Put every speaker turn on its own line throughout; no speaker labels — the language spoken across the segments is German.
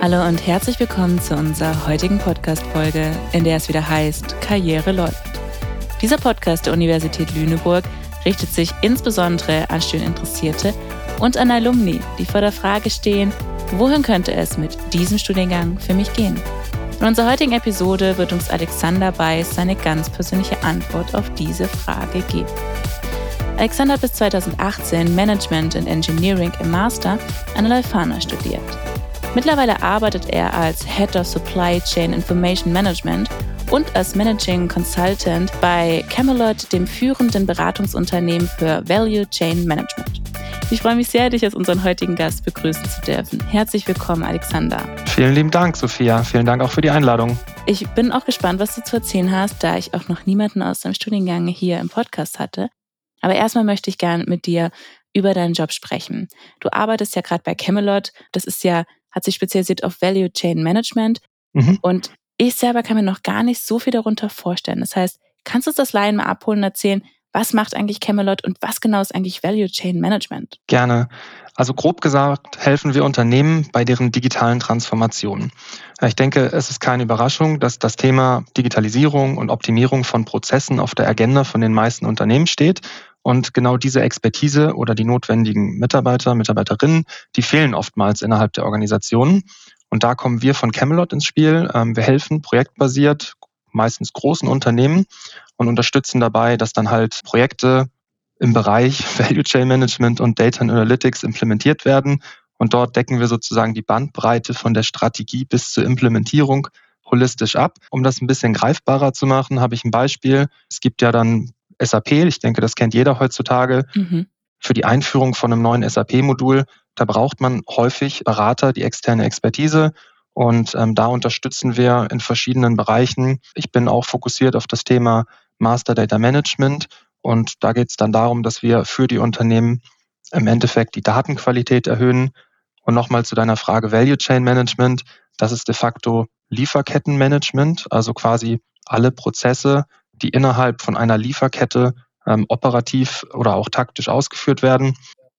Hallo und herzlich willkommen zu unserer heutigen Podcast-Folge, in der es wieder heißt, Karriere läuft. Dieser Podcast der Universität Lüneburg richtet sich insbesondere an Studieninteressierte und an Alumni, die vor der Frage stehen, wohin könnte es mit diesem Studiengang für mich gehen? In unserer heutigen Episode wird uns Alexander Beiß seine ganz persönliche Antwort auf diese Frage geben. Alexander hat bis 2018 Management and Engineering im Master an der Leuphana studiert. Mittlerweile arbeitet er als Head of Supply Chain Information Management und als Managing Consultant bei Camelot, dem führenden Beratungsunternehmen für Value Chain Management. Ich freue mich sehr, dich als unseren heutigen Gast begrüßen zu dürfen. Herzlich willkommen, Alexander.
Vielen lieben Dank, Sophia. Vielen Dank auch für die Einladung.
Ich bin auch gespannt, was du zu erzählen hast, da ich auch noch niemanden aus deinem Studiengang hier im Podcast hatte. Aber erstmal möchte ich gerne mit dir über deinen Job sprechen. Du arbeitest ja gerade bei Camelot. Das ist ja, hat sich spezialisiert auf Value Chain Management. Und ich selber kann mir noch gar nicht so viel darunter vorstellen. Das heißt, kannst du uns das Laien mal abholen und erzählen, was macht eigentlich Camelot und was genau ist eigentlich Value Chain Management?
Gerne. Also grob gesagt helfen wir Unternehmen bei deren digitalen Transformationen. Ich denke, es ist keine Überraschung, dass das Thema Digitalisierung und Optimierung von Prozessen auf der Agenda von den meisten Unternehmen steht. Und genau diese Expertise oder die notwendigen Mitarbeiter, Mitarbeiterinnen, die fehlen oftmals innerhalb der Organisationen. Und da kommen wir von Camelot ins Spiel. Wir helfen projektbasiert, meistens großen Unternehmen und unterstützen dabei, dass dann halt Projekte im Bereich Value Chain Management und Data Analytics implementiert werden. Und dort decken wir sozusagen die Bandbreite von der Strategie bis zur Implementierung holistisch ab. Um das ein bisschen greifbarer zu machen, habe ich ein Beispiel. Es gibt ja dann SAP, ich denke, das kennt jeder heutzutage. Für die Einführung von einem neuen SAP-Modul, da braucht man häufig Berater, die externe Expertise. Und da unterstützen wir in verschiedenen Bereichen. Ich bin auch fokussiert auf das Thema Master Data Management. Und da geht es dann darum, dass wir für die Unternehmen im Endeffekt die Datenqualität erhöhen. Und nochmal zu deiner Frage Value Chain Management. Das ist de facto Lieferkettenmanagement, also quasi alle Prozesse, die innerhalb von einer Lieferkette operativ oder auch taktisch ausgeführt werden.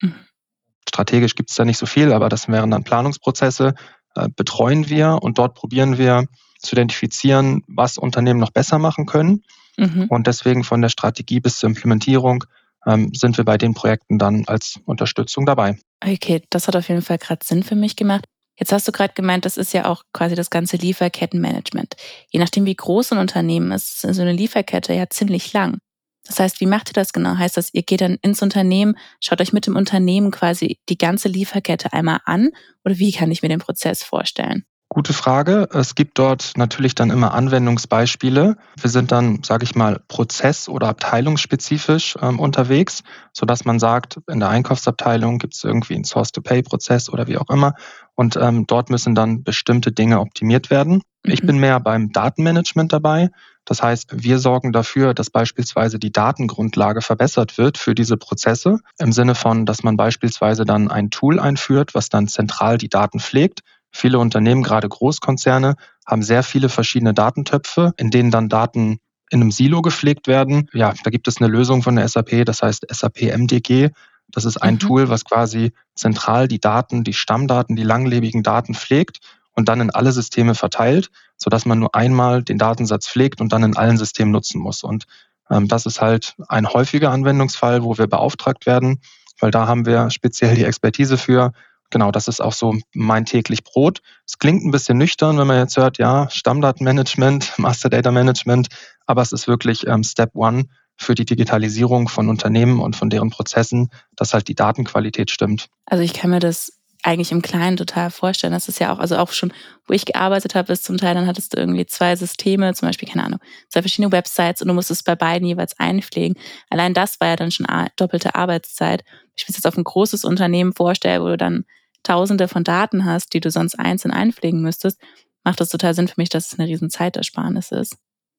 Strategisch gibt es da nicht so viel, aber das wären dann Planungsprozesse, betreuen wir und dort probieren wir zu identifizieren, was Unternehmen noch besser machen können. Und deswegen von der Strategie bis zur Implementierung sind wir bei den Projekten dann als Unterstützung dabei.
Okay, das hat auf jeden Fall gerade Sinn für mich gemacht. Jetzt hast du gerade gemeint, das ist ja auch quasi das ganze Lieferkettenmanagement. Je nachdem, wie groß ein Unternehmen ist, ist so eine Lieferkette ja ziemlich lang. Das heißt, wie macht ihr das genau? Heißt das, ihr geht dann ins Unternehmen, schaut euch mit dem Unternehmen quasi die ganze Lieferkette einmal an? Oder wie kann ich mir den Prozess vorstellen?
Gute Frage. Es gibt dort natürlich dann immer Anwendungsbeispiele. Wir sind dann, sage ich mal, prozess- oder abteilungsspezifisch unterwegs, sodass man sagt, in der Einkaufsabteilung gibt es irgendwie einen Source-to-Pay-Prozess oder wie auch immer. Und dort müssen dann bestimmte Dinge optimiert werden. Ich bin mehr beim Datenmanagement dabei. Das heißt, wir sorgen dafür, dass beispielsweise die Datengrundlage verbessert wird für diese Prozesse. Im Sinne von, dass man beispielsweise dann ein Tool einführt, was dann zentral die Daten pflegt. Viele Unternehmen, gerade Großkonzerne, haben sehr viele verschiedene Datentöpfe, in denen dann Daten in einem Silo gepflegt werden. Ja, da gibt es eine Lösung von der SAP, das heißt SAP MDG. Das ist ein Tool, was quasi zentral die Daten, die Stammdaten, die langlebigen Daten pflegt und dann in alle Systeme verteilt, sodass man nur einmal den Datensatz pflegt und dann in allen Systemen nutzen muss. Und das ist halt ein häufiger Anwendungsfall, wo wir beauftragt werden, weil da haben wir speziell die Expertise für. Genau, das ist auch so mein täglich Brot. Es klingt ein bisschen nüchtern, wenn man jetzt hört, ja, Stammdatenmanagement, Master Data Management, aber es ist wirklich Step One für die Digitalisierung von Unternehmen und von deren Prozessen, dass halt die Datenqualität stimmt.
Also ich kann mir das eigentlich im Kleinen total vorstellen. Das ist ja auch, also auch schon, wo ich gearbeitet habe, ist zum Teil, dann hattest du irgendwie 2 Systeme, zum Beispiel, keine Ahnung, 2 verschiedene Websites und du musstest bei beiden jeweils einpflegen. Allein das war ja dann schon doppelte Arbeitszeit. Ich mir jetzt auf ein großes Unternehmen vorstelle, wo du dann Tausende von Daten hast, die du sonst einzeln einpflegen müsstest, macht das total Sinn für mich, dass es eine riesen Zeitersparnis ist.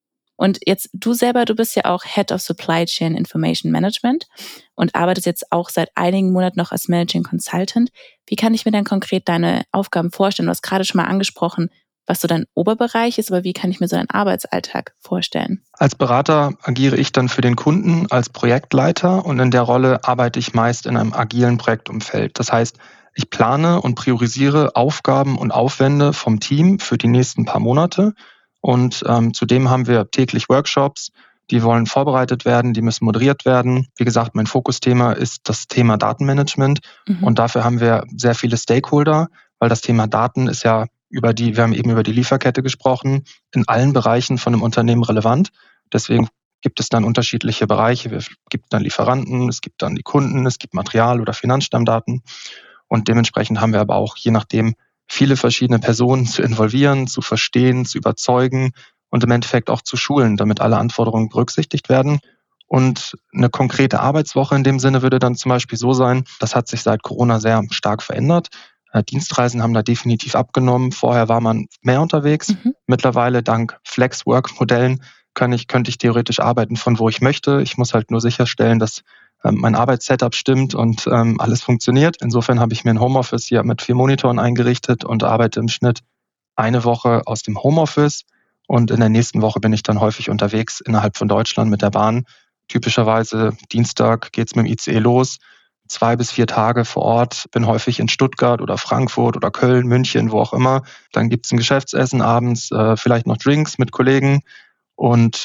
Und jetzt du selber, du bist ja auch Head of Supply Chain Information Management und arbeitest jetzt auch seit einigen Monaten noch als Managing Consultant. Wie kann ich mir denn konkret deine Aufgaben vorstellen? Du hast gerade schon mal angesprochen, was so dein Oberbereich ist, aber wie kann ich mir so deinen Arbeitsalltag vorstellen?
Als Berater agiere ich dann für den Kunden als Projektleiter und in der Rolle arbeite ich meist in einem agilen Projektumfeld. Das heißt, ich plane und priorisiere Aufgaben und Aufwände vom Team für die nächsten paar Monate. Und zudem haben wir täglich Workshops, die wollen vorbereitet werden, die müssen moderiert werden. Wie gesagt, mein Fokusthema ist das Thema Datenmanagement. Und dafür haben wir sehr viele Stakeholder, weil das Thema Daten ist ja wir haben eben über die Lieferkette gesprochen, in allen Bereichen von einem Unternehmen relevant. Deswegen gibt es dann unterschiedliche Bereiche. Es gibt dann Lieferanten, es gibt dann die Kunden, es gibt Material- oder Finanzstammdaten. Und dementsprechend haben wir aber auch, je nachdem, viele verschiedene Personen zu involvieren, zu verstehen, zu überzeugen und im Endeffekt auch zu schulen, damit alle Anforderungen berücksichtigt werden. Und eine konkrete Arbeitswoche in dem Sinne würde dann zum Beispiel so sein, das hat sich seit Corona sehr stark verändert. Dienstreisen haben da definitiv abgenommen. Vorher war man mehr unterwegs. Mittlerweile dank Flex-Work-Modellen könnte ich theoretisch arbeiten von wo ich möchte. Ich muss halt nur sicherstellen, dass mein Arbeitssetup stimmt und alles funktioniert. Insofern habe ich mir ein Homeoffice hier mit 4 Monitoren eingerichtet und arbeite im Schnitt eine Woche aus dem Homeoffice. Und in der nächsten Woche bin ich dann häufig unterwegs innerhalb von Deutschland mit der Bahn. Typischerweise Dienstag geht's mit dem ICE los. 2 bis 4 Tage vor Ort, bin häufig in Stuttgart oder Frankfurt oder Köln, München, wo auch immer. Dann gibt's ein Geschäftsessen abends, vielleicht noch Drinks mit Kollegen. Und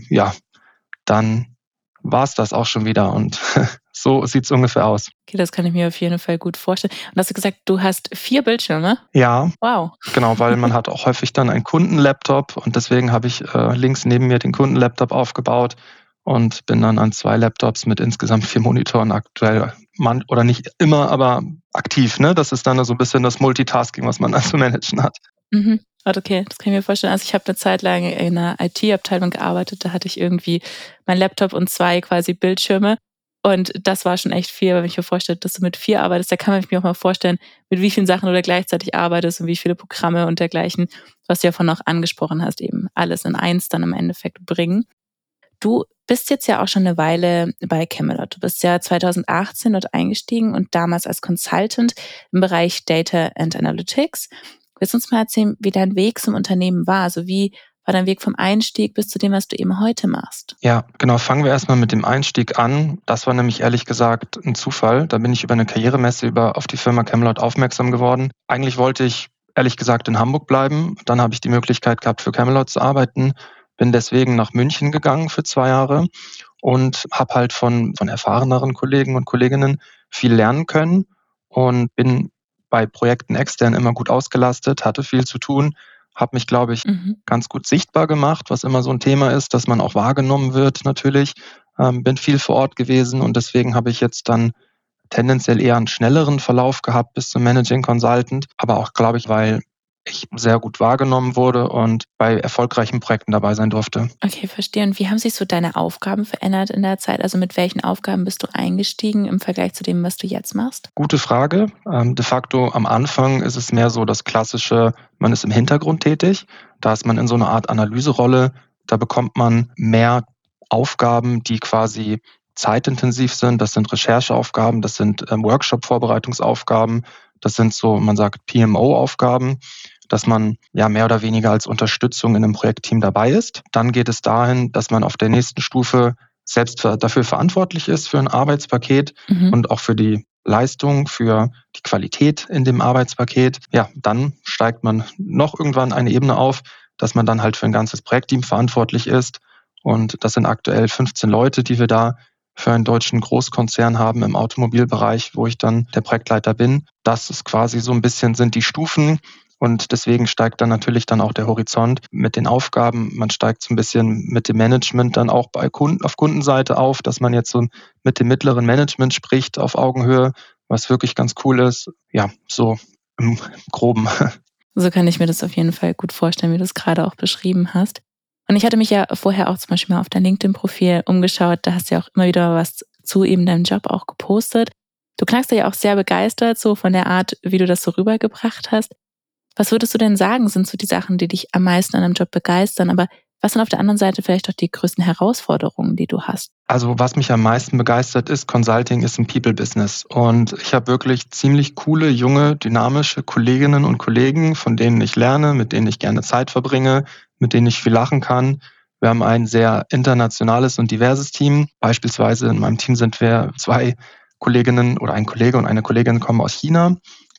dann war's das auch schon wieder. Und so sieht's ungefähr aus.
Okay, das kann ich mir auf jeden Fall gut vorstellen. Und hast du gesagt, du hast 4 Bildschirme?
Ja,
wow.
Genau, weil man hat auch häufig dann einen Kundenlaptop und deswegen habe ich links neben mir den Kundenlaptop aufgebaut und bin dann an 2 Laptops mit insgesamt 4 Monitoren aktuell, oder nicht immer, aber aktiv. Ne? Das ist dann so ein bisschen das Multitasking, was man dann zu managen hat.
Okay, das kann ich mir vorstellen. Also ich habe eine Zeit lang in einer IT-Abteilung gearbeitet, da hatte ich irgendwie meinen Laptop und 2 quasi Bildschirme. Und das war schon echt viel, wenn ich mir vorstelle, dass du mit 4 arbeitest, da kann man sich mir auch mal vorstellen, mit wie vielen Sachen du da gleichzeitig arbeitest und wie viele Programme und dergleichen, was du ja vorhin auch angesprochen hast, eben alles in eins dann im Endeffekt bringen. Du bist jetzt ja auch schon eine Weile bei Camelot. Du bist ja 2018 dort eingestiegen und damals als Consultant im Bereich Data and Analytics. Willst du uns mal erzählen, wie dein Weg zum Unternehmen war? Also wie war dein Weg vom Einstieg bis zu dem, was du eben heute machst?
Ja, genau. Fangen wir erstmal mit dem Einstieg an. Das war nämlich ehrlich gesagt ein Zufall. Da bin ich über eine Karrieremesse auf die Firma Camelot aufmerksam geworden. Eigentlich wollte ich ehrlich gesagt in Hamburg bleiben. Dann habe ich die Möglichkeit gehabt, für Camelot zu arbeiten. Bin deswegen nach München gegangen für 2 Jahre und habe halt von erfahreneren Kollegen und Kolleginnen viel lernen können und bin bei Projekten extern immer gut ausgelastet, hatte viel zu tun, habe mich, glaube ich, ganz gut sichtbar gemacht, was immer so ein Thema ist, dass man auch wahrgenommen wird natürlich. Bin viel vor Ort gewesen und deswegen habe ich jetzt dann tendenziell eher einen schnelleren Verlauf gehabt bis zum Managing Consultant, aber auch, glaube ich, weil ich sehr gut wahrgenommen wurde und bei erfolgreichen Projekten dabei sein durfte.
Okay, verstehe. Und wie haben sich so deine Aufgaben verändert in der Zeit? Also mit welchen Aufgaben bist du eingestiegen im Vergleich zu dem, was du jetzt machst?
Gute Frage. De facto am Anfang ist es mehr so das klassische, man ist im Hintergrund tätig. Da ist man in so einer Art Analyserolle. Da bekommt man mehr Aufgaben, die quasi zeitintensiv sind. Das sind Rechercheaufgaben, das sind Workshop-Vorbereitungsaufgaben, das sind so, man sagt PMO-Aufgaben, dass man ja mehr oder weniger als Unterstützung in einem Projektteam dabei ist. Dann geht es dahin, dass man auf der nächsten Stufe selbst dafür verantwortlich ist für ein Arbeitspaket und auch für die Leistung, für die Qualität in dem Arbeitspaket. Ja, dann steigt man noch irgendwann eine Ebene auf, dass man dann halt für ein ganzes Projektteam verantwortlich ist. Und das sind aktuell 15 Leute, die wir da für einen deutschen Großkonzern haben im Automobilbereich, wo ich dann der Projektleiter bin. Das ist quasi so ein bisschen, sind die Stufen. Und deswegen steigt dann natürlich dann auch der Horizont mit den Aufgaben. Man steigt so ein bisschen mit dem Management dann auch bei Kunden, auf Kundenseite auf, dass man jetzt so mit dem mittleren Management spricht auf Augenhöhe, was wirklich ganz cool ist. Ja, so im Groben.
So kann ich mir das auf jeden Fall gut vorstellen, wie du es gerade auch beschrieben hast. Und ich hatte mich ja vorher auch zum Beispiel mal auf dein LinkedIn-Profil umgeschaut. Da hast du ja auch immer wieder was zu eben deinem Job auch gepostet. Du klangst ja auch sehr begeistert so von der Art, wie du das so rübergebracht hast. Was würdest du denn sagen, sind so die Sachen, die dich am meisten an deinem Job begeistern? Aber was sind auf der anderen Seite vielleicht auch die größten Herausforderungen, die du hast?
Also was mich am meisten begeistert ist, Consulting ist ein People-Business. Und ich habe wirklich ziemlich coole, junge, dynamische Kolleginnen und Kollegen, von denen ich lerne, mit denen ich gerne Zeit verbringe, mit denen ich viel lachen kann. Wir haben ein sehr internationales und diverses Team. Beispielsweise in meinem Team sind wir 2 Kolleginnen oder ein Kollege und eine Kollegin kommen aus China.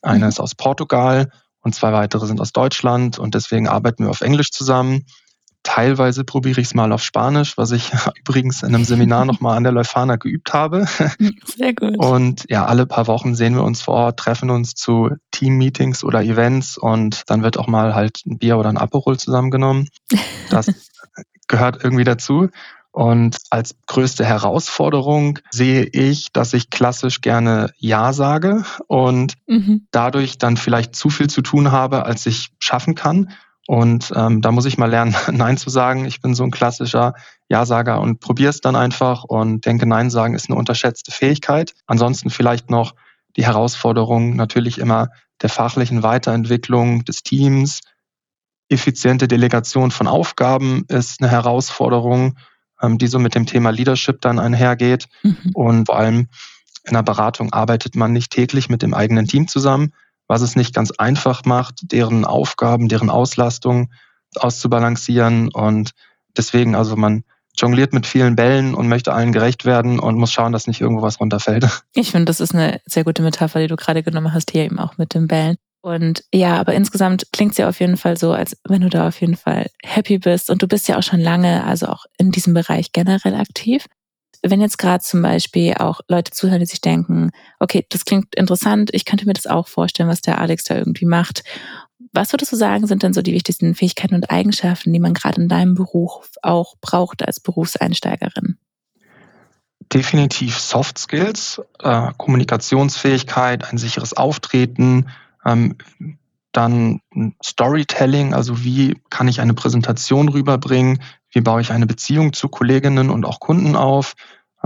Eine ist aus Portugal und 2 weitere sind aus Deutschland und deswegen arbeiten wir auf Englisch zusammen. Teilweise probiere ich es mal auf Spanisch, was ich übrigens in einem Seminar nochmal an der Leuphana geübt habe.
Sehr gut.
Und ja, alle paar Wochen sehen wir uns vor Ort, treffen uns zu Team-Meetings oder Events und dann wird auch mal halt ein Bier oder ein Aperol zusammengenommen. Das gehört irgendwie dazu. Und als größte Herausforderung sehe ich, dass ich klassisch gerne Ja sage und dadurch dann vielleicht zu viel zu tun habe, als ich schaffen kann. Und da muss ich mal lernen, Nein zu sagen. Ich bin so ein klassischer Ja-Sager und probiere es dann einfach und denke, Nein sagen ist eine unterschätzte Fähigkeit. Ansonsten vielleicht noch die Herausforderung natürlich immer der fachlichen Weiterentwicklung des Teams. Effiziente Delegation von Aufgaben ist eine Herausforderung, die so mit dem Thema Leadership dann einhergeht. Und vor allem in der Beratung arbeitet man nicht täglich mit dem eigenen Team zusammen, was es nicht ganz einfach macht, deren Aufgaben, deren Auslastung auszubalancieren. Und deswegen, also man jongliert mit vielen Bällen und möchte allen gerecht werden und muss schauen, dass nicht irgendwo was runterfällt.
Ich finde, das ist eine sehr gute Metapher, die du gerade genommen hast, hier eben auch mit den Bällen. Und ja, aber insgesamt klingt es ja auf jeden Fall so, als wenn du da auf jeden Fall happy bist. Und du bist ja auch schon lange, also auch in diesem Bereich generell aktiv. Wenn jetzt gerade zum Beispiel auch Leute zuhören, die sich denken, okay, das klingt interessant, ich könnte mir das auch vorstellen, was der Alex da irgendwie macht. Was würdest du sagen, sind denn so die wichtigsten Fähigkeiten und Eigenschaften, die man gerade in deinem Beruf auch braucht als Berufseinsteigerin?
Definitiv Soft Skills, Kommunikationsfähigkeit, ein sicheres Auftreten, dann Storytelling, also wie kann ich eine Präsentation rüberbringen, wie baue ich eine Beziehung zu Kolleginnen und auch Kunden auf.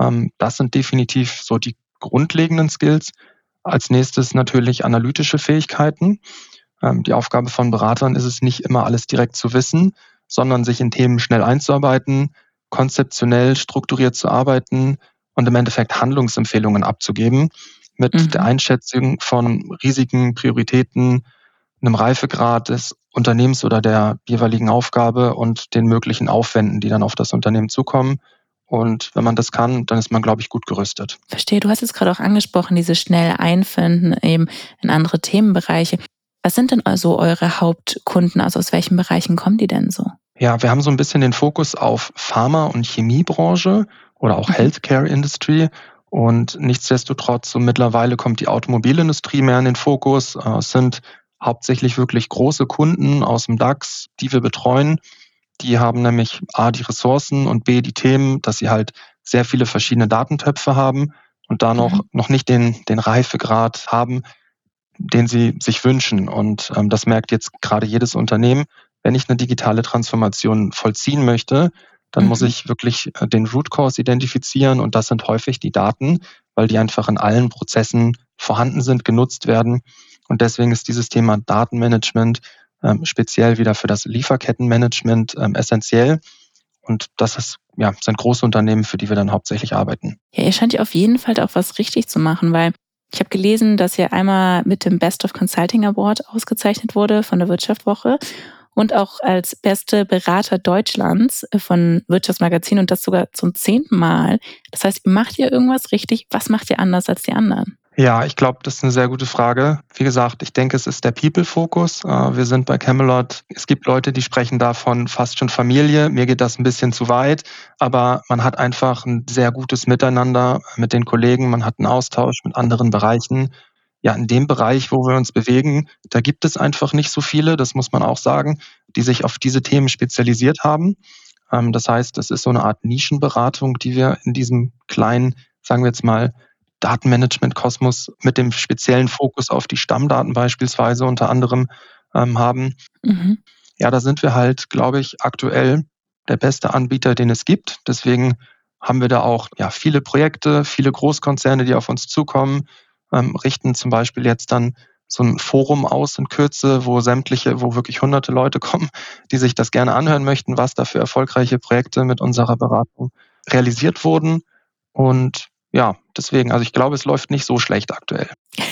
Das sind definitiv so die grundlegenden Skills. Als nächstes natürlich analytische Fähigkeiten. Die Aufgabe von Beratern ist es nicht immer alles direkt zu wissen, sondern sich in Themen schnell einzuarbeiten, konzeptionell strukturiert zu arbeiten und im Endeffekt Handlungsempfehlungen abzugeben mit der Einschätzung von Risiken, Prioritäten, einem Reifegrad des Unternehmens oder der jeweiligen Aufgabe und den möglichen Aufwänden, die dann auf das Unternehmen zukommen. Und wenn man das kann, dann ist man, glaube ich, gut gerüstet.
Verstehe. Du hast jetzt gerade auch angesprochen, diese schnell einfinden eben in andere Themenbereiche. Was sind denn also eure Hauptkunden? Also aus welchen Bereichen kommen die denn so?
Ja, wir haben so ein bisschen den Fokus auf Pharma- und Chemiebranche oder auch Healthcare Industry. Und nichtsdestotrotz, so mittlerweile kommt die Automobilindustrie mehr in den Fokus. Es sind hauptsächlich wirklich große Kunden aus dem DAX, die wir betreuen. Die haben nämlich A, die Ressourcen und B, die Themen, dass sie halt sehr viele verschiedene Datentöpfe haben und da noch nicht den Reifegrad haben, den sie sich wünschen. Und das merkt jetzt gerade jedes Unternehmen. Wenn ich eine digitale Transformation vollziehen möchte, dann muss ich wirklich den Root Cause identifizieren und das sind häufig die Daten, weil die einfach in allen Prozessen vorhanden sind, genutzt werden. Und deswegen ist dieses Thema Datenmanagement speziell wieder für das Lieferkettenmanagement essentiell. Und das sind große Unternehmen, für die wir dann hauptsächlich arbeiten.
Ja, ihr scheint ja auf jeden Fall auch was richtig zu machen, weil ich habe gelesen, dass ihr einmal mit dem Best of Consulting Award ausgezeichnet wurde von der Wirtschaftswoche und auch als beste Berater Deutschlands von Wirtschaftsmagazin und das sogar zum 10. Mal. Das heißt, macht ihr irgendwas richtig? Was macht ihr anders als die anderen?
Ja, ich glaube, das ist eine sehr gute Frage. Wie gesagt, ich denke, es ist der People-Fokus. Wir sind bei Camelot. Es gibt Leute, die sprechen davon fast schon Familie. Mir geht das ein bisschen zu weit, aber man hat einfach ein sehr gutes Miteinander mit den Kollegen. Man hat einen Austausch mit anderen Bereichen. Ja, in dem Bereich, wo wir uns bewegen, da gibt es einfach nicht so viele, das muss man auch sagen, die sich auf diese Themen spezialisiert haben. Das heißt, es ist so eine Art Nischenberatung, die wir in diesem kleinen, sagen wir jetzt mal, Datenmanagement-Kosmos mit dem speziellen Fokus auf die Stammdaten beispielsweise unter anderem haben. Ja, da sind wir halt, glaube ich, aktuell der beste Anbieter, den es gibt. Deswegen haben wir da auch viele Projekte, viele Großkonzerne, die auf uns zukommen, richten zum Beispiel jetzt dann so ein Forum aus in Kürze, wo wirklich hunderte Leute kommen, die sich das gerne anhören möchten, was da für erfolgreiche Projekte mit unserer Beratung realisiert wurden. Und ja, deswegen, also ich glaube, es läuft nicht so schlecht aktuell.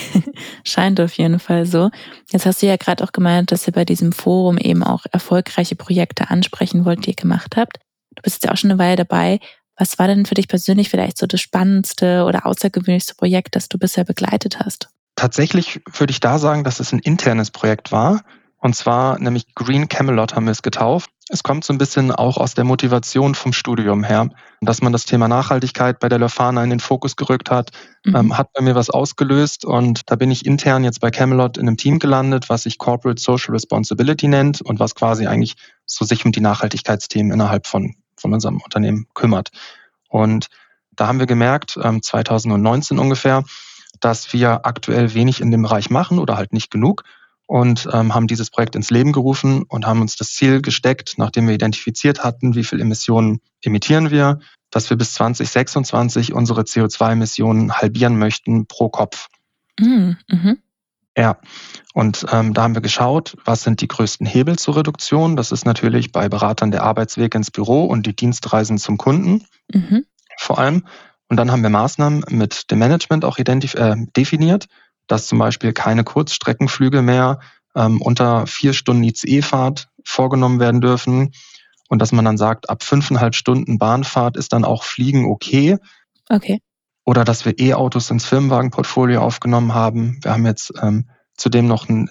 Scheint auf jeden Fall so. Jetzt hast du ja gerade auch gemeint, dass ihr bei diesem Forum eben auch erfolgreiche Projekte ansprechen wollt, die ihr gemacht habt. Du bist jetzt ja auch schon eine Weile dabei. Was war denn für dich persönlich vielleicht so das spannendste oder außergewöhnlichste Projekt, das du bisher begleitet hast?
Tatsächlich würde ich da sagen, dass es ein internes Projekt war. Und zwar nämlich Green Camelot haben wir es getauft. Es kommt so ein bisschen auch aus der Motivation vom Studium her, dass man das Thema Nachhaltigkeit bei der Leuphana in den Fokus gerückt hat, hat bei mir was ausgelöst. Und da bin ich intern jetzt bei Camelot in einem Team gelandet, was sich Corporate Social Responsibility nennt und was quasi eigentlich so sich um die Nachhaltigkeitsthemen innerhalb von unserem Unternehmen kümmert. Und da haben wir gemerkt, 2019 ungefähr, dass wir aktuell wenig in dem Bereich machen oder halt nicht genug und haben dieses Projekt ins Leben gerufen und haben uns das Ziel gesteckt, nachdem wir identifiziert hatten, wie viel Emissionen emittieren wir, dass wir bis 2026 unsere CO2-Emissionen halbieren möchten pro Kopf.
Mhm.
Ja, und da haben wir geschaut, was sind die größten Hebel zur Reduktion. Das ist natürlich bei Beratern der Arbeitsweg ins Büro und die Dienstreisen zum Kunden vor allem. Und dann haben wir Maßnahmen mit dem Management auch definiert, dass zum Beispiel keine Kurzstreckenflüge mehr unter 4 Stunden ICE-Fahrt vorgenommen werden dürfen und dass man dann sagt, ab 5,5 Stunden Bahnfahrt ist dann auch Fliegen okay.
Okay.
Oder dass wir E-Autos ins Firmenwagenportfolio aufgenommen haben. Wir haben jetzt zudem noch einen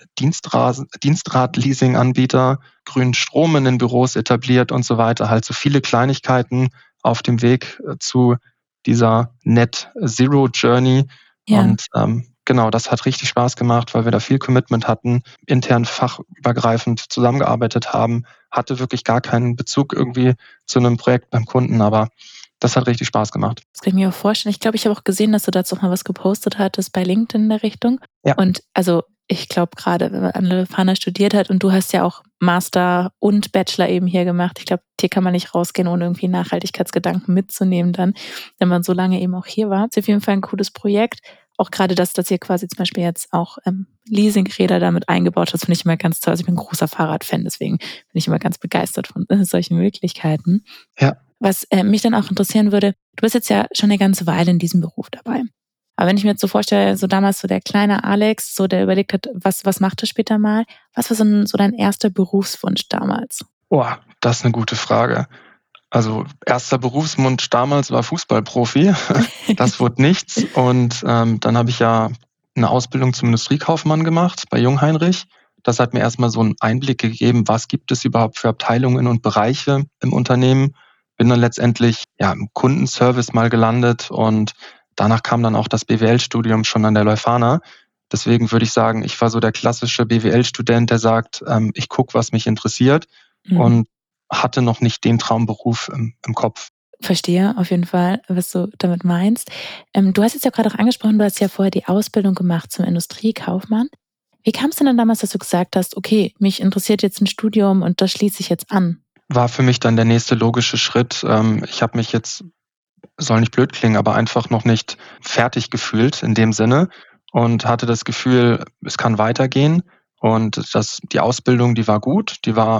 Dienstrad-Leasing-Anbieter, grünen Strom in den Büros etabliert und so weiter. Halt so viele Kleinigkeiten auf dem Weg zu dieser Net-Zero-Journey.
Ja.
Und genau, das hat richtig Spaß gemacht, weil wir da viel Commitment hatten, intern fachübergreifend zusammengearbeitet haben, hatte wirklich gar keinen Bezug irgendwie zu einem Projekt beim Kunden, aber das hat richtig Spaß gemacht.
Das kann ich mir auch vorstellen. Ich glaube, ich habe auch gesehen, dass du dazu auch mal was gepostet hattest bei LinkedIn in der Richtung.
Ja.
Und also ich glaube gerade, wenn man an Leuphana studiert hat und du hast ja auch Master und Bachelor eben hier gemacht, ich glaube, hier kann man nicht rausgehen, ohne irgendwie Nachhaltigkeitsgedanken mitzunehmen dann, wenn man so lange eben auch hier war. Das ist auf jeden Fall ein cooles Projekt. Auch gerade dass ihr quasi zum Beispiel jetzt auch Leasingräder damit eingebaut hast, finde ich immer ganz toll. Also ich bin ein großer Fahrradfan, deswegen bin ich immer ganz begeistert von solchen Möglichkeiten.
Ja.
Was mich dann auch interessieren würde, du bist jetzt ja schon eine ganze Weile in diesem Beruf dabei. Aber wenn ich mir jetzt so vorstelle, so damals so der kleine Alex, so der überlegt hat, was macht er später mal? Was war so dein erster Berufswunsch damals?
Boah, das ist eine gute Frage. Also erster Berufswunsch damals war Fußballprofi. Das wurde nichts. Und dann habe ich ja eine Ausbildung zum Industriekaufmann gemacht bei Jungheinrich. Das hat mir erstmal so einen Einblick gegeben, was gibt es überhaupt für Abteilungen und Bereiche im Unternehmen. Bin dann letztendlich im Kundenservice mal gelandet und danach kam dann auch das BWL-Studium schon an der Leuphana. Deswegen würde ich sagen, ich war so der klassische BWL-Student, der sagt, ich gucke, was mich interessiert und hatte noch nicht den Traumberuf im Kopf.
Verstehe auf jeden Fall, was du damit meinst. Du hast jetzt ja gerade auch angesprochen, du hast ja vorher die Ausbildung gemacht zum Industriekaufmann. Wie kam es denn dann damals, dass du gesagt hast, okay, mich interessiert jetzt ein Studium und das schließe ich jetzt an?
War für mich dann der nächste logische Schritt. Ich habe mich jetzt, soll nicht blöd klingen, aber einfach noch nicht fertig gefühlt in dem Sinne und hatte das Gefühl, es kann weitergehen. Und die Ausbildung, die war gut, die war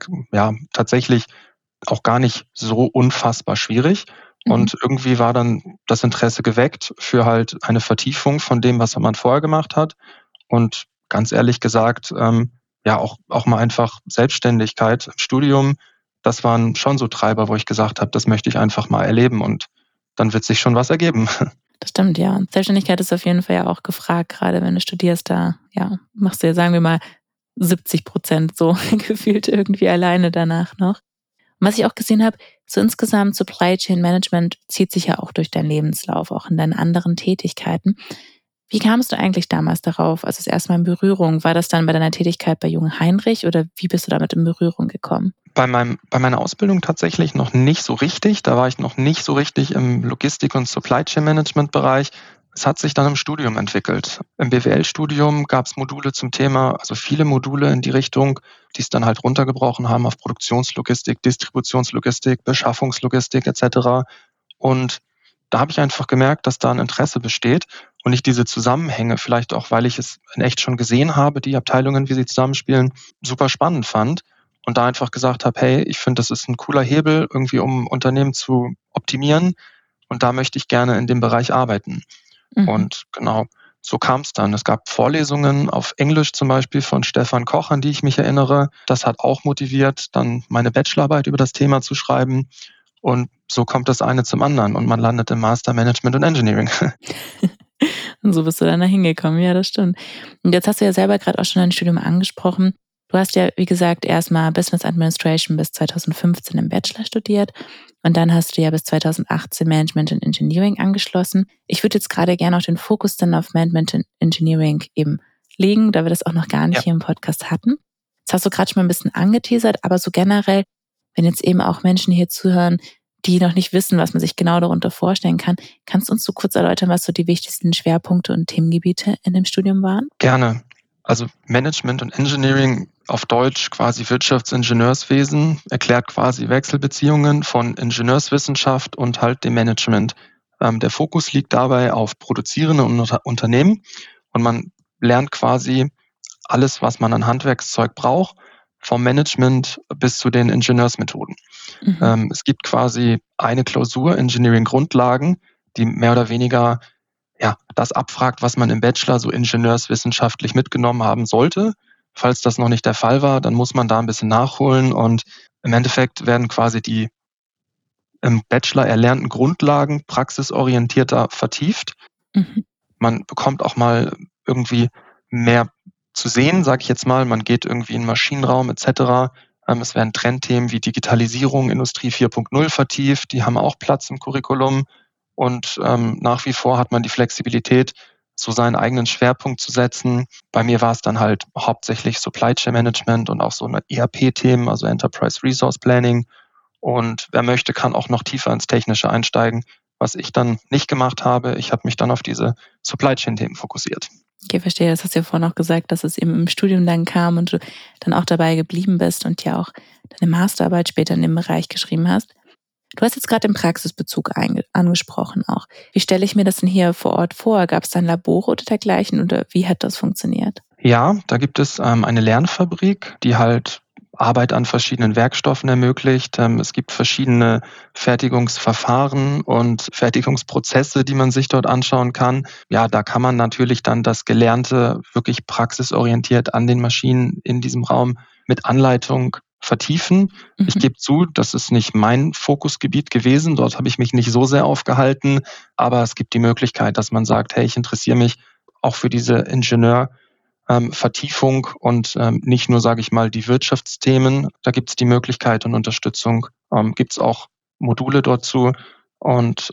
tatsächlich auch gar nicht so unfassbar schwierig. Und irgendwie war dann das Interesse geweckt für halt eine Vertiefung von dem, was man vorher gemacht hat. Und ganz ehrlich gesagt, auch mal einfach Selbstständigkeit im Studium, das waren schon so Treiber, wo ich gesagt habe, das möchte ich einfach mal erleben und dann wird sich schon was ergeben.
Das stimmt, ja. Und Selbstständigkeit ist auf jeden Fall ja auch gefragt, gerade wenn du studierst, da machst du ja, sagen wir mal, 70% so gefühlt irgendwie alleine danach noch. Und was ich auch gesehen habe, so insgesamt Supply Chain Management zieht sich ja auch durch deinen Lebenslauf, auch in deinen anderen Tätigkeiten. Wie kamst du eigentlich damals darauf, also das erste Mal in Berührung? War das dann bei deiner Tätigkeit bei Jungheinrich oder wie bist du damit in Berührung gekommen?
Bei meiner Ausbildung tatsächlich noch nicht so richtig. Da war ich noch nicht so richtig im Logistik- und Supply Chain Management Bereich. Es hat sich dann im Studium entwickelt. Im BWL-Studium gab es Module zum Thema, also viele Module in die Richtung, die es dann halt runtergebrochen haben auf Produktionslogistik, Distributionslogistik, Beschaffungslogistik etc. Und da habe ich einfach gemerkt, dass da ein Interesse besteht und ich diese Zusammenhänge, vielleicht auch, weil ich es in echt schon gesehen habe, die Abteilungen, wie sie zusammenspielen, super spannend fand und da einfach gesagt habe, hey, ich finde, das ist ein cooler Hebel, irgendwie um Unternehmen zu optimieren und da möchte ich gerne in dem Bereich arbeiten. Und genau, so kam es dann. Es gab Vorlesungen auf Englisch zum Beispiel von Stefan Koch, an die ich mich erinnere. Das hat auch motiviert, dann meine Bachelorarbeit über das Thema zu schreiben. Und so kommt das eine zum anderen und man landet im Master Management und Engineering.
Und so bist du dann da hingekommen, ja, das stimmt. Und jetzt hast du ja selber gerade auch schon dein Studium angesprochen. Du hast ja, wie gesagt, erstmal Business Administration bis 2015 im Bachelor studiert und dann hast du ja bis 2018 Management and Engineering angeschlossen. Ich würde jetzt gerade gerne auch den Fokus dann auf Management and Engineering eben legen, da wir das auch noch gar nicht hier im Podcast hatten. Das hast du gerade schon mal ein bisschen angeteasert, aber so generell, wenn jetzt eben auch Menschen hier zuhören, die noch nicht wissen, was man sich genau darunter vorstellen kann, kannst du uns so kurz erläutern, was so die wichtigsten Schwerpunkte und Themengebiete in dem Studium waren?
Gerne. Also Management und Engineering auf Deutsch quasi Wirtschaftsingenieurswesen erklärt quasi Wechselbeziehungen von Ingenieurswissenschaft und halt dem Management. Der Fokus liegt dabei auf produzierende Unternehmen und man lernt quasi alles, was man an Handwerkszeug braucht, vom Management bis zu den Ingenieursmethoden. Es gibt quasi eine Klausur, Engineering Grundlagen, die mehr oder weniger das abfragt, was man im Bachelor so ingenieurswissenschaftlich mitgenommen haben sollte. Falls das noch nicht der Fall war, dann muss man da ein bisschen nachholen und im Endeffekt werden quasi die im Bachelor erlernten Grundlagen praxisorientierter vertieft. Man bekommt auch mal irgendwie mehr zu sehen, sage ich jetzt mal. Man geht irgendwie in den Maschinenraum etc. Es werden Trendthemen wie Digitalisierung, Industrie 4.0 vertieft. Die haben auch Platz im Curriculum. Und nach wie vor hat man die Flexibilität, so seinen eigenen Schwerpunkt zu setzen. Bei mir war es dann halt hauptsächlich Supply Chain Management und auch so eine ERP-Themen, also Enterprise Resource Planning. Und wer möchte, kann auch noch tiefer ins Technische einsteigen, was ich dann nicht gemacht habe. Ich habe mich dann auf diese Supply Chain-Themen fokussiert.
Okay, verstehe. Das hast du ja vorhin auch gesagt, dass es eben im Studium dann kam und du dann auch dabei geblieben bist und ja auch deine Masterarbeit später in dem Bereich geschrieben hast. Du hast jetzt gerade den Praxisbezug angesprochen auch. Wie stelle ich mir das denn hier vor Ort vor? Gab es dann Labore oder dergleichen oder wie hat das funktioniert?
Ja, da gibt es eine Lernfabrik, die halt Arbeit an verschiedenen Werkstoffen ermöglicht. Es gibt verschiedene Fertigungsverfahren und Fertigungsprozesse, die man sich dort anschauen kann. Ja, da kann man natürlich dann das Gelernte wirklich praxisorientiert an den Maschinen in diesem Raum mit Anleitung vertiefen. Ich gebe zu, das ist nicht mein Fokusgebiet gewesen. Dort habe ich mich nicht so sehr aufgehalten. Aber es gibt die Möglichkeit, dass man sagt, hey, ich interessiere mich auch für diese Vertiefung und nicht nur, sage ich mal, die Wirtschaftsthemen. Da gibt es die Möglichkeit und Unterstützung. Gibt es auch Module dazu. Und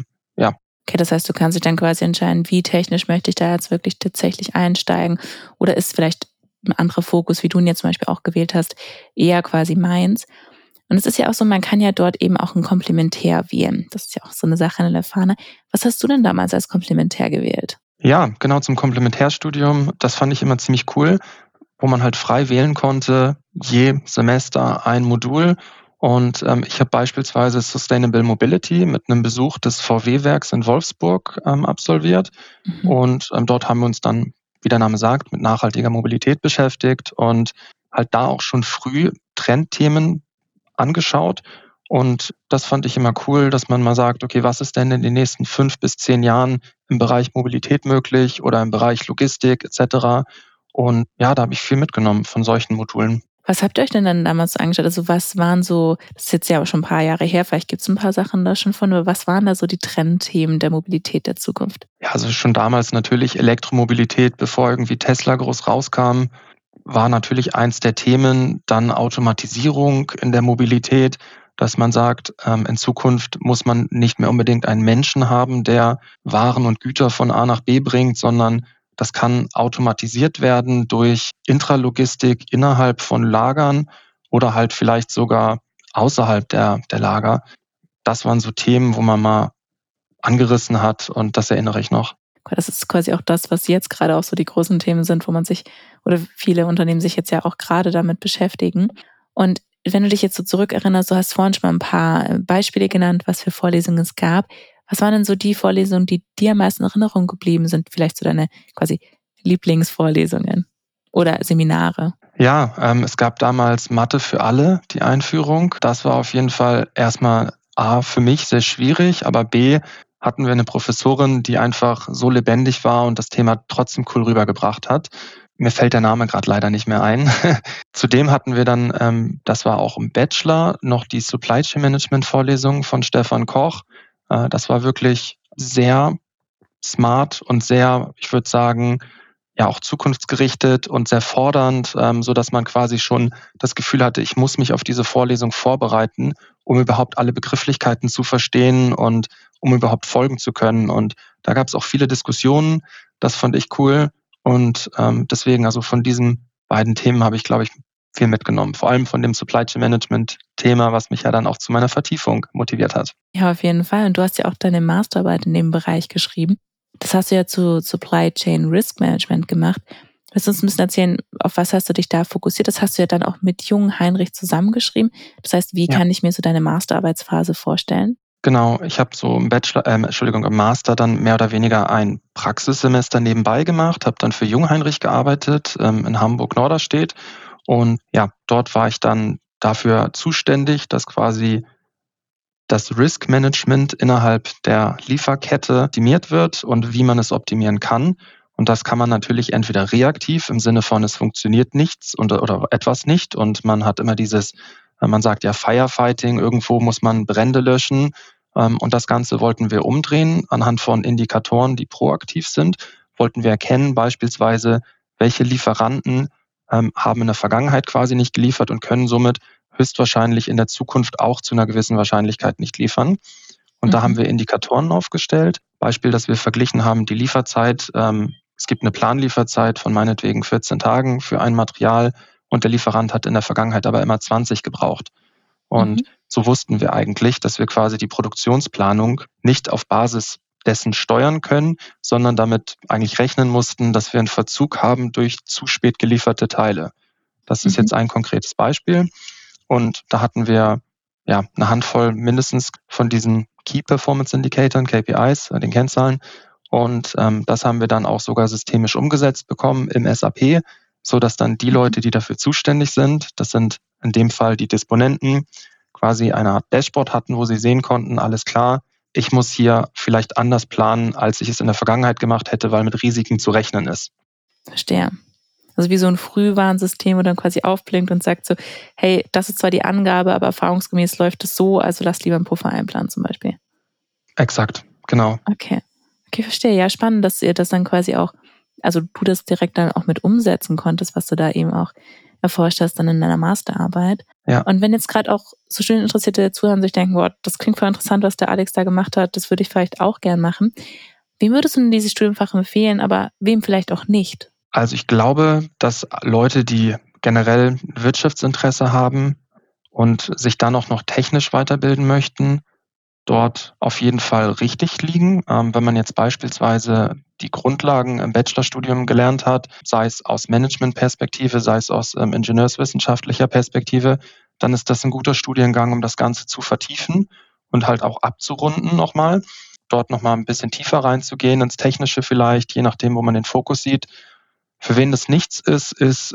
Okay, das heißt, du kannst dich dann quasi entscheiden, wie technisch möchte ich da jetzt wirklich tatsächlich einsteigen oder ist vielleicht ein anderer Fokus, wie du ihn jetzt zum Beispiel auch gewählt hast, eher quasi meins. Und es ist ja auch so, man kann ja dort eben auch ein Komplementär wählen. Das ist ja auch so eine Sache in der Fahne. Was hast du denn damals als Komplementär gewählt?
Ja, genau, zum Komplementärstudium. Das fand ich immer ziemlich cool, wo man halt frei wählen konnte, je Semester ein Modul. Und ich habe beispielsweise Sustainable Mobility mit einem Besuch des VW-Werks in Wolfsburg absolviert. Und dort haben wir uns dann, wie der Name sagt, mit nachhaltiger Mobilität beschäftigt und halt da auch schon früh Trendthemen angeschaut. Und das fand ich immer cool, dass man mal sagt, okay, was ist denn in den nächsten 5 bis 10 Jahren im Bereich Mobilität möglich oder im Bereich Logistik etc. Und ja, da habe ich viel mitgenommen von solchen Modulen.
Was habt ihr euch denn dann damals so angeschaut? Also was waren so, das ist jetzt ja auch schon ein paar Jahre her, vielleicht gibt es ein paar Sachen da schon von, aber was waren da so die Trendthemen der Mobilität der Zukunft?
Ja, also schon damals natürlich Elektromobilität, bevor irgendwie Tesla groß rauskam, war natürlich eins der Themen. Dann Automatisierung in der Mobilität, dass man sagt, in Zukunft muss man nicht mehr unbedingt einen Menschen haben, der Waren und Güter von A nach B bringt, sondern das kann automatisiert werden durch Intralogistik innerhalb von Lagern oder halt vielleicht sogar außerhalb der Lager. Das waren so Themen, wo man mal angerissen hat und das erinnere ich noch.
Das ist quasi auch das, was jetzt gerade auch so die großen Themen sind, wo man sich oder viele Unternehmen sich jetzt ja auch gerade damit beschäftigen. Und wenn du dich jetzt so zurückerinnerst, du hast vorhin schon mal ein paar Beispiele genannt, was für Vorlesungen es gab. Was waren denn so die Vorlesungen, die dir am meisten in Erinnerung geblieben sind? Vielleicht so deine quasi Lieblingsvorlesungen oder Seminare?
Ja, es gab damals Mathe für alle, die Einführung. Das war auf jeden Fall erstmal A, für mich sehr schwierig, aber B, hatten wir eine Professorin, die einfach so lebendig war und das Thema trotzdem cool rübergebracht hat. Mir fällt der Name gerade leider nicht mehr ein. Zudem hatten wir dann, das war auch im Bachelor, noch die Supply Chain Management Vorlesung von Stefan Koch. Das war wirklich sehr smart und sehr, ich würde sagen, ja auch zukunftsgerichtet und sehr fordernd, so dass man quasi schon das Gefühl hatte, ich muss mich auf diese Vorlesung vorbereiten, um überhaupt alle Begrifflichkeiten zu verstehen und um überhaupt folgen zu können. Und da gab es auch viele Diskussionen. Das fand ich cool. Und deswegen, also von diesen beiden Themen habe ich, glaube ich, viel mitgenommen. Vor allem von dem Supply Chain Management Thema, was mich ja dann auch zu meiner Vertiefung motiviert hat.
Ja, auf jeden Fall. Und du hast ja auch deine Masterarbeit in dem Bereich geschrieben. Das hast du ja zu Supply Chain Risk Management gemacht. Willst du uns ein bisschen erzählen, auf was hast du dich da fokussiert? Das hast du ja dann auch mit Jung Heinrich zusammengeschrieben. Das heißt, wie kann ich mir so deine Masterarbeitsphase vorstellen?
Genau, ich habe so im Master dann mehr oder weniger ein Praxissemester nebenbei gemacht, habe dann für Jung Heinrich gearbeitet in Hamburg-Norderstedt. Und ja, dort war ich dann dafür zuständig, dass quasi das Risk Management innerhalb der Lieferkette optimiert wird und wie man es optimieren kann. Und das kann man natürlich entweder reaktiv im Sinne von, es funktioniert nichts oder etwas nicht und man hat immer man sagt ja Firefighting, irgendwo muss man Brände löschen. Und das Ganze wollten wir umdrehen anhand von Indikatoren, die proaktiv sind. Wollten wir erkennen beispielsweise, welche Lieferanten haben in der Vergangenheit quasi nicht geliefert und können somit höchstwahrscheinlich in der Zukunft auch zu einer gewissen Wahrscheinlichkeit nicht liefern. Und da haben wir Indikatoren aufgestellt. Beispiel, dass wir verglichen haben, die Lieferzeit. Es gibt eine Planlieferzeit von meinetwegen 14 Tagen für ein Material und der Lieferant hat in der Vergangenheit aber immer 20 gebraucht. Und so wussten wir eigentlich, dass wir quasi die Produktionsplanung nicht auf Basis dessen steuern können, sondern damit eigentlich rechnen mussten, dass wir einen Verzug haben durch zu spät gelieferte Teile. Das ist jetzt ein konkretes Beispiel. Und da hatten wir ja eine Handvoll mindestens von diesen Key Performance Indicatoren, KPIs, den Kennzahlen. Und das haben wir dann auch sogar systemisch umgesetzt bekommen im SAP, so dass dann die Leute, die dafür zuständig sind, das sind in dem Fall die Disponenten, quasi eine Art Dashboard hatten, wo sie sehen konnten, alles klar, ich muss hier vielleicht anders planen, als ich es in der Vergangenheit gemacht hätte, weil mit Risiken zu rechnen ist.
Verstehe. Also wie so ein Frühwarnsystem, wo dann quasi aufblinkt und sagt so, hey, das ist zwar die Angabe, aber erfahrungsgemäß läuft es so, also lass lieber einen Puffer einplanen zum Beispiel.
Exakt, genau.
Okay, verstehe. Ja, spannend, dass ihr das dann quasi auch, also du das direkt dann auch mit umsetzen konntest, was du da eben auch erforscht hast dann in deiner Masterarbeit.
Ja.
Und wenn jetzt gerade auch so schön Interessierte zuhören und sich denken, boah, das klingt voll interessant, was der Alex da gemacht hat, das würde ich vielleicht auch gern machen. Wem würdest du denn dieses Studienfach empfehlen, aber wem vielleicht auch nicht?
Also ich glaube, dass Leute, die generell Wirtschaftsinteresse haben und sich dann auch noch technisch weiterbilden möchten, dort auf jeden Fall richtig liegen. Wenn man jetzt beispielsweise die Grundlagen im Bachelorstudium gelernt hat, sei es aus Managementperspektive, sei es aus ingenieurswissenschaftlicher Perspektive, dann ist das ein guter Studiengang, um das Ganze zu vertiefen und halt auch abzurunden nochmal. Dort nochmal ein bisschen tiefer reinzugehen, ins Technische vielleicht, je nachdem, wo man den Fokus sieht. Für wen das nichts ist,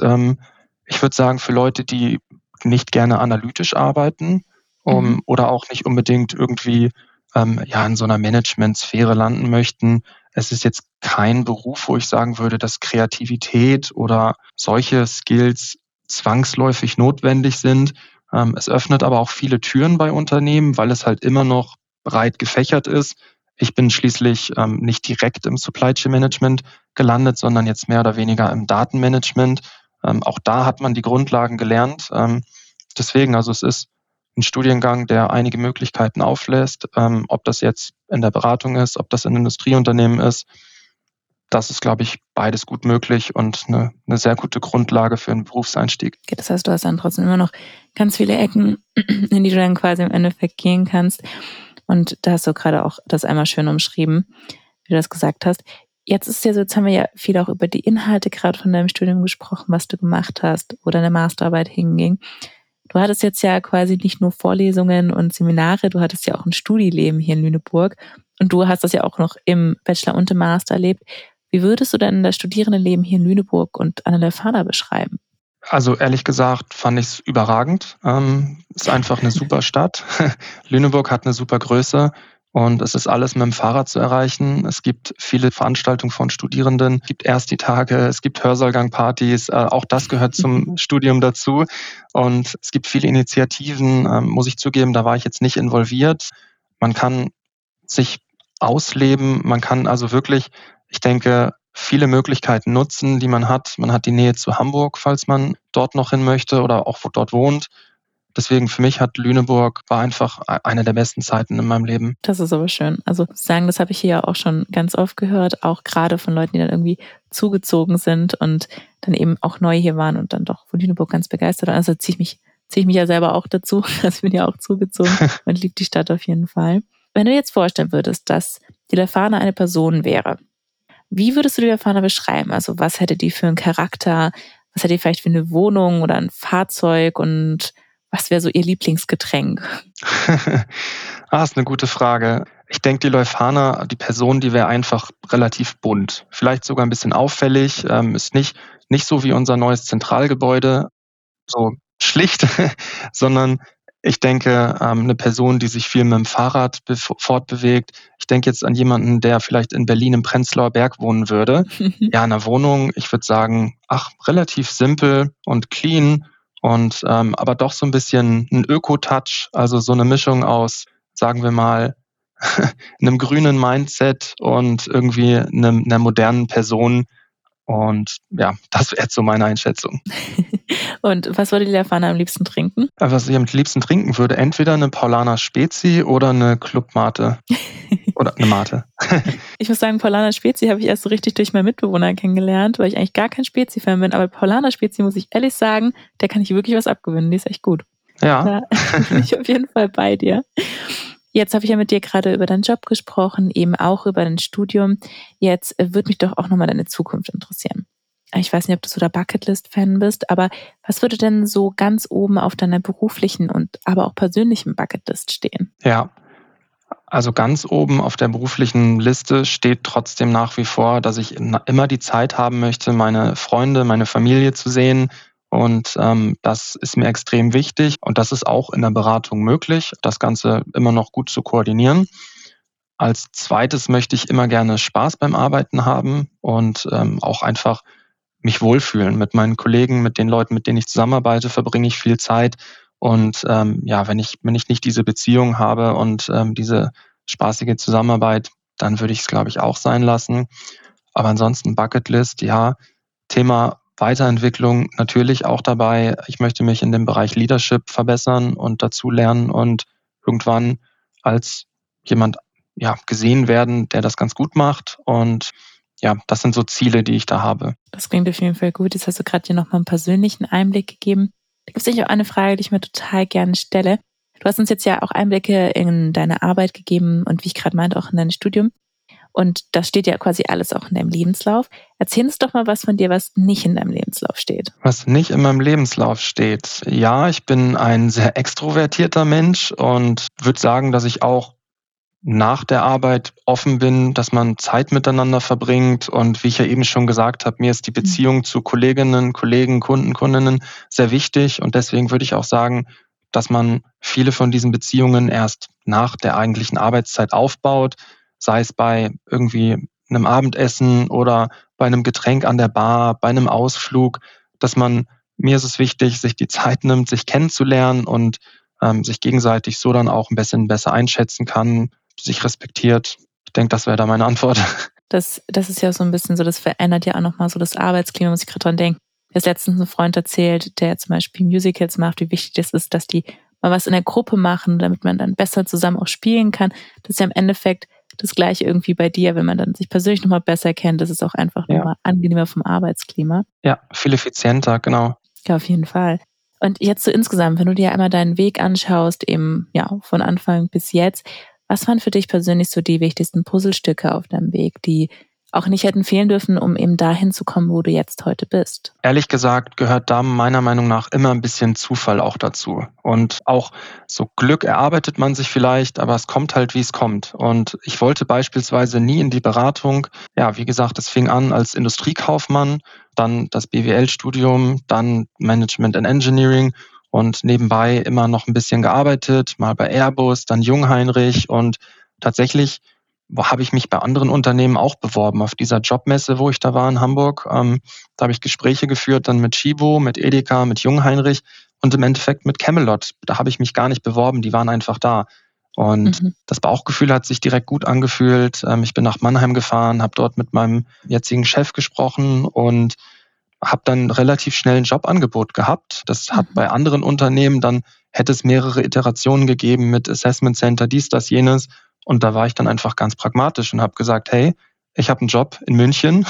ich würde sagen, für Leute, die nicht gerne analytisch arbeiten oder auch nicht unbedingt irgendwie in so einer Managementsphäre landen möchten. Es ist jetzt kein Beruf, wo ich sagen würde, dass Kreativität oder solche Skills zwangsläufig notwendig sind. Es öffnet aber auch viele Türen bei Unternehmen, weil es halt immer noch breit gefächert ist. Ich bin schließlich nicht direkt im Supply Chain Management gelandet, sondern jetzt mehr oder weniger im Datenmanagement. Auch da hat man die Grundlagen gelernt. Deswegen, also es ist ein Studiengang, der einige Möglichkeiten auflässt. Ob das jetzt in der Beratung ist, ob das in Industrieunternehmen ist, das ist, glaube ich, beides gut möglich und eine sehr gute Grundlage für einen Berufseinstieg.
Okay, das heißt, du hast dann trotzdem immer noch ganz viele Ecken, in die du dann quasi im Endeffekt gehen kannst. Und da hast du gerade auch das einmal schön umschrieben, wie du das gesagt hast. Jetzt ist ja so, jetzt haben wir ja viel auch über die Inhalte gerade von deinem Studium gesprochen, was du gemacht hast, wo deine Masterarbeit hinging. Du hattest jetzt ja quasi nicht nur Vorlesungen und Seminare, du hattest ja auch ein Studieleben hier in Lüneburg und du hast das ja auch noch im Bachelor und im Master erlebt. Wie würdest du denn das Studierendenleben hier in Lüneburg und an der Leuphana beschreiben?
Also ehrlich gesagt fand ich es überragend. Ist einfach eine super Stadt. Lüneburg hat eine super Größe Und es ist alles mit dem Fahrrad zu erreichen. Es gibt viele Veranstaltungen von Studierenden, es gibt Ersti-Tage, es gibt Hörsaalgang-Partys. Auch das gehört zum Studium dazu. Und es gibt viele Initiativen, muss ich zugeben, da war ich jetzt nicht involviert. Man kann sich ausleben, man kann also wirklich, ich denke, viele Möglichkeiten nutzen, die man hat. Man hat die Nähe zu Hamburg, falls man dort noch hin möchte oder auch dort wohnt. Deswegen für mich war einfach eine der besten Zeiten in meinem Leben.
Das ist aber schön. Also sagen, das habe ich hier ja auch schon ganz oft gehört, auch gerade von Leuten, die dann irgendwie zugezogen sind und dann eben auch neu hier waren und dann doch von Lüneburg ganz begeistert waren. Also ziehe ich mich ja selber auch dazu. Also ich bin ja auch zugezogen und liebe die Stadt auf jeden Fall. Wenn du jetzt vorstellen würdest, dass die Lefana eine Person wäre, wie würdest du die Lefana beschreiben? Also was hätte die für einen Charakter? Was hätte die vielleicht für eine Wohnung oder ein Fahrzeug? Und was wäre so ihr Lieblingsgetränk?
Ist eine gute Frage. Ich denke, die Leuphana, die Person, die wäre einfach relativ bunt. Vielleicht sogar ein bisschen auffällig, ist nicht so wie unser neues Zentralgebäude, so schlicht, sondern ich denke, eine Person, die sich viel mit dem Fahrrad fortbewegt. Ich denke jetzt an jemanden, der vielleicht in Berlin im Prenzlauer Berg wohnen würde. Ja, in 'ner Wohnung, ich würde sagen, relativ simpel und clean und, aber doch so ein bisschen 'n Öko-Touch, also so eine Mischung aus, sagen wir mal, einem grünen Mindset und irgendwie 'ner modernen Person. Und ja, das wäre jetzt so meine Einschätzung.
Und was würde die Lefana am liebsten trinken?
Was ich am liebsten trinken würde, entweder 'ne Paulaner Spezi oder 'ne Club Mate oder 'ne Mate.
Ich muss sagen, Paulaner Spezi habe ich erst so richtig durch meinen Mitbewohner kennengelernt, weil ich eigentlich gar kein Spezi-Fan bin. Aber Paulaner Spezi, muss ich ehrlich sagen, der kann ich wirklich was abgewinnen. Die ist echt gut.
Ja.
Da bin ich auf jeden Fall bei dir. Jetzt habe ich ja mit dir gerade über deinen Job gesprochen, eben auch über dein Studium. Jetzt würde mich doch auch nochmal deine Zukunft interessieren. Ich weiß nicht, ob du so der Bucketlist-Fan bist, aber was würde denn so ganz oben auf deiner beruflichen und aber auch persönlichen Bucketlist stehen?
Ja, also ganz oben auf der beruflichen Liste steht trotzdem nach wie vor, dass ich immer die Zeit haben möchte, meine Freunde, meine Familie zu sehen. Und das ist mir extrem wichtig. Und das ist auch in der Beratung möglich, das Ganze immer noch gut zu koordinieren. Als Zweites möchte ich immer gerne Spaß beim Arbeiten haben und auch einfach mich wohlfühlen mit meinen Kollegen, mit den Leuten, mit denen ich zusammenarbeite, verbringe ich viel Zeit. Und ja, wenn ich nicht diese Beziehung habe und diese spaßige Zusammenarbeit, dann würde ich es, glaube ich, auch sein lassen. Aber ansonsten Bucketlist, ja, Thema Weiterentwicklung natürlich auch dabei. Ich möchte mich in dem Bereich Leadership verbessern und dazu lernen und irgendwann als jemand gesehen werden, der das ganz gut macht. Und ja, das sind so Ziele, die ich da habe.
Das klingt auf jeden Fall gut. Jetzt hast du gerade dir nochmal einen persönlichen Einblick gegeben. Da gibt es sicher auch eine Frage, die ich mir total gerne stelle. Du hast uns jetzt ja auch Einblicke in deine Arbeit gegeben und wie ich gerade meinte, auch in dein Studium. Und das steht ja quasi alles auch in deinem Lebenslauf. Erzähl uns doch mal was von dir, was nicht in deinem Lebenslauf steht.
Was nicht in meinem Lebenslauf steht. Ja, ich bin ein sehr extrovertierter Mensch und würde sagen, dass ich auch nach der Arbeit offen bin, dass man Zeit miteinander verbringt. Und wie ich ja eben schon gesagt habe, mir ist die Beziehung zu Kolleginnen, Kollegen, Kunden, Kundinnen sehr wichtig. Und deswegen würde ich auch sagen, dass man viele von diesen Beziehungen erst nach der eigentlichen Arbeitszeit aufbaut, sei es bei irgendwie einem Abendessen oder bei einem Getränk an der Bar, bei einem Ausflug, mir ist es wichtig, sich die Zeit nimmt, sich kennenzulernen und sich gegenseitig so dann auch ein bisschen besser einschätzen kann, sich respektiert. Ich denke, das wäre da meine Antwort.
Das ist ja so ein bisschen so, das verändert ja auch nochmal so das Arbeitsklima, muss ich gerade dran denken. Mir hat letztens ein Freund erzählt, der zum Beispiel Musicals macht, wie wichtig das ist, dass die mal was in der Gruppe machen, damit man dann besser zusammen auch spielen kann. Das ist ja im Endeffekt das Gleiche irgendwie bei dir, wenn man dann sich persönlich nochmal besser kennt. Das ist auch einfach nochmal angenehmer vom Arbeitsklima.
Ja, viel effizienter, genau.
Ja, auf jeden Fall. Und jetzt so insgesamt, wenn du dir einmal deinen Weg anschaust, eben von Anfang bis jetzt, was waren für dich persönlich so die wichtigsten Puzzlestücke auf deinem Weg, die auch nicht hätten fehlen dürfen, um eben dahin zu kommen, wo du jetzt heute bist?
Ehrlich gesagt gehört da meiner Meinung nach immer ein bisschen Zufall auch dazu. Und auch so Glück erarbeitet man sich vielleicht, aber es kommt halt, wie es kommt. Und ich wollte beispielsweise nie in die Beratung. Ja, wie gesagt, es fing an als Industriekaufmann, dann das BWL-Studium, dann Management and Engineering und nebenbei immer noch ein bisschen gearbeitet, mal bei Airbus, dann Jungheinrich und tatsächlich habe ich mich bei anderen Unternehmen auch beworben. Auf dieser Jobmesse, wo ich da war in Hamburg, da habe ich Gespräche geführt, dann mit Tchibo, mit Edeka, mit Jungheinrich und im Endeffekt mit Camelot. Da habe ich mich gar nicht beworben, die waren einfach da. Und das Bauchgefühl hat sich direkt gut angefühlt. Ich bin nach Mannheim gefahren, habe dort mit meinem jetzigen Chef gesprochen und habe dann relativ schnell ein Jobangebot gehabt. Das hat bei anderen Unternehmen dann, hätte es mehrere Iterationen gegeben mit Assessment Center, dies, das, jenes. Und da war ich dann einfach ganz pragmatisch und habe gesagt, hey, ich habe einen Job in München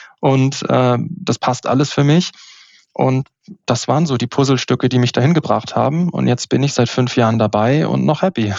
und das passt alles für mich. Und das waren so die Puzzlestücke, die mich dahin gebracht haben. Und jetzt bin ich seit 5 Jahren dabei und noch happy.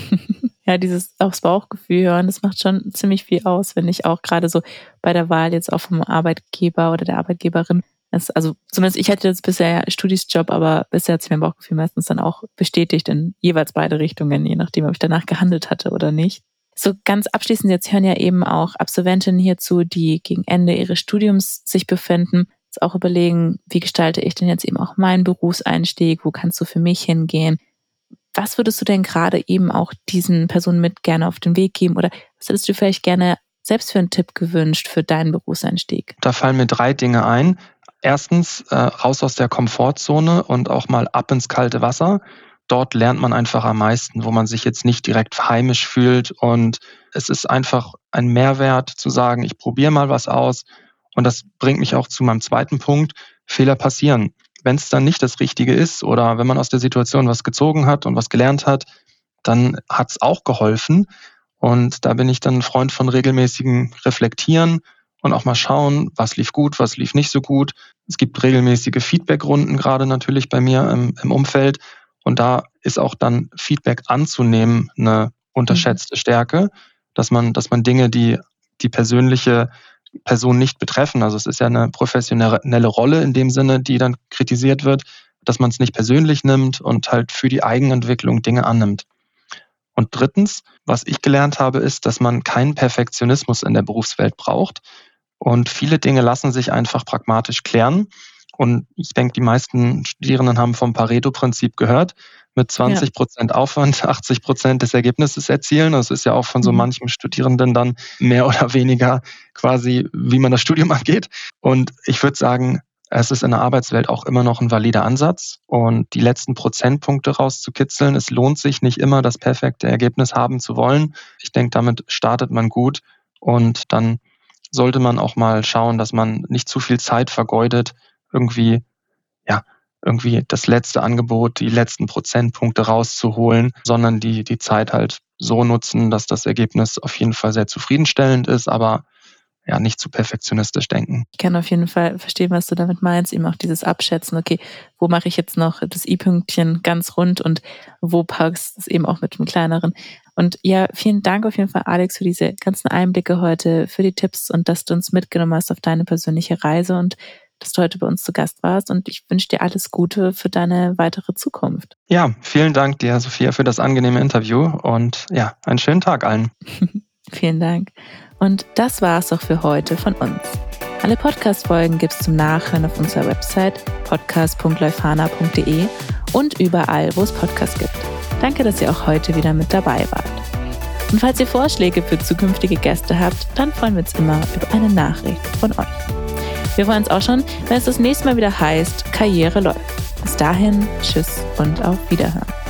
Ja, dieses aufs Bauchgefühl hören, das macht schon ziemlich viel aus, wenn ich auch gerade so bei der Wahl jetzt auch vom Arbeitgeber oder der Arbeitgeberin. Also zumindest ich hatte jetzt bisher ja Studiesjob, aber bisher hat sich mein Bauchgefühl meistens dann auch bestätigt in jeweils beide Richtungen, je nachdem, ob ich danach gehandelt hatte oder nicht. So ganz abschließend, jetzt hören ja eben auch Absolventinnen hierzu, die gegen Ende ihres Studiums sich befinden, jetzt auch überlegen, wie gestalte ich denn jetzt eben auch meinen Berufseinstieg, wo kannst du für mich hingehen? Was würdest du denn gerade eben auch diesen Personen mit gerne auf den Weg geben oder was hättest du vielleicht gerne selbst für einen Tipp gewünscht für deinen Berufseinstieg?
Da fallen mir 3 Dinge ein. Erstens, raus aus der Komfortzone und auch mal ab ins kalte Wasser. Dort lernt man einfach am meisten, wo man sich jetzt nicht direkt heimisch fühlt. Und es ist einfach ein Mehrwert zu sagen, ich probiere mal was aus. Und das bringt mich auch zu meinem zweiten Punkt. Fehler passieren. Wenn es dann nicht das Richtige ist oder wenn man aus der Situation was gezogen hat und was gelernt hat, dann hat es auch geholfen. Und da bin ich dann ein Freund von regelmäßigem Reflektieren und auch mal schauen, was lief gut, was lief nicht so gut. Es gibt regelmäßige Feedbackrunden, gerade natürlich bei mir im Umfeld. Und da ist auch dann Feedback anzunehmen eine unterschätzte Stärke, dass man Dinge, die persönliche Person nicht betreffen, also es ist ja eine professionelle Rolle in dem Sinne, die dann kritisiert wird, dass man es nicht persönlich nimmt und halt für die Eigenentwicklung Dinge annimmt. Und drittens, was ich gelernt habe, ist, dass man keinen Perfektionismus in der Berufswelt braucht. Und viele Dinge lassen sich einfach pragmatisch klären. Und ich denke, die meisten Studierenden haben vom Pareto-Prinzip gehört. Mit 20% Aufwand 80% des Ergebnisses erzielen. Das ist ja auch von so manchem Studierenden dann mehr oder weniger quasi, wie man das Studium angeht. Und ich würde sagen, es ist in der Arbeitswelt auch immer noch ein valider Ansatz. Und die letzten Prozentpunkte rauszukitzeln, es lohnt sich nicht immer, das perfekte Ergebnis haben zu wollen. Ich denke, damit startet man gut. Und dann sollte man auch mal schauen, dass man nicht zu viel Zeit vergeudet, irgendwie das letzte Angebot, die letzten Prozentpunkte rauszuholen, sondern die Zeit halt so nutzen, dass das Ergebnis auf jeden Fall sehr zufriedenstellend ist, aber ja, nicht zu perfektionistisch denken.
Ich kann auf jeden Fall verstehen, was du damit meinst, eben auch dieses Abschätzen, okay, wo mache ich jetzt noch das i-Pünktchen ganz rund und wo packst es eben auch mit dem kleineren. Und ja, vielen Dank auf jeden Fall, Alex, für diese ganzen Einblicke heute, für die Tipps und dass du uns mitgenommen hast auf deine persönliche Reise und dass du heute bei uns zu Gast warst und ich wünsche dir alles Gute für deine weitere Zukunft.
Ja, vielen Dank dir, Sophia, für das angenehme Interview und ja, einen schönen Tag allen.
Vielen Dank. Und das war's auch für heute von uns. Alle Podcast-Folgen gibt's zum Nachhören auf unserer Website podcast.leuphana.de und überall, wo es Podcasts gibt. Danke, dass ihr auch heute wieder mit dabei wart. Und falls ihr Vorschläge für zukünftige Gäste habt, dann freuen wir uns immer über eine Nachricht von euch. Wir freuen uns auch schon, wenn es das nächste Mal wieder heißt, Karriere läuft. Bis dahin, tschüss und auf Wiederhören.